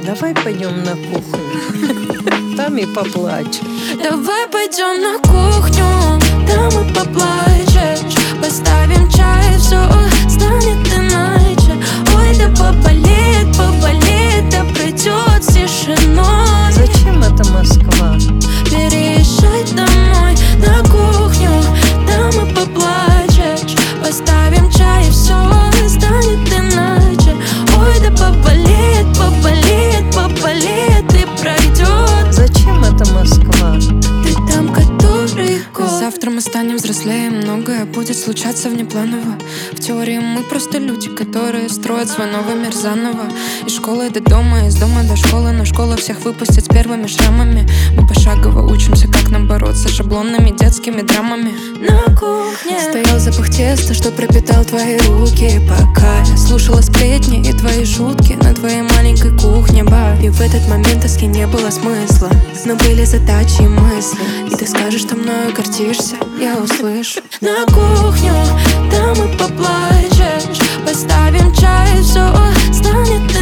Давай пойдем на кухню, там и поплачем. Давай пойдем на кухню, там и поплачешь. Поставим чай, все станет иначе. Ой, да поболит, поболит, да пройдет с тишиной. Зачем это Москва? Переезжай домой на кухню, там и поплачешь. Поставим чай, и все станет иначе. Ой, да поболит, поболит, поболит и пройдет. Зачем это Москва? Ты там который год. Завтра мы станем взрослее, многое будет случаться внепланово. В теории мы просто люди, которые строят свой новый мир заново. Из школы до дома, из дома до школы, но школа всех выпустит с первыми шрамами. Мы пошагово учимся, как нам бороться с шаблонными детскими драмами. На кухне Стоял запах теста, что пропитал твои руки, пока я слушала сплетни и твои шутки на твоей маленькой кухне, ба. И в этот момент тоски не было смысла, но были задачи и мысли. И ты скажешь, что мною гордишься, я услышу. на кухню, там и поплачешь. Поставим чай, все станет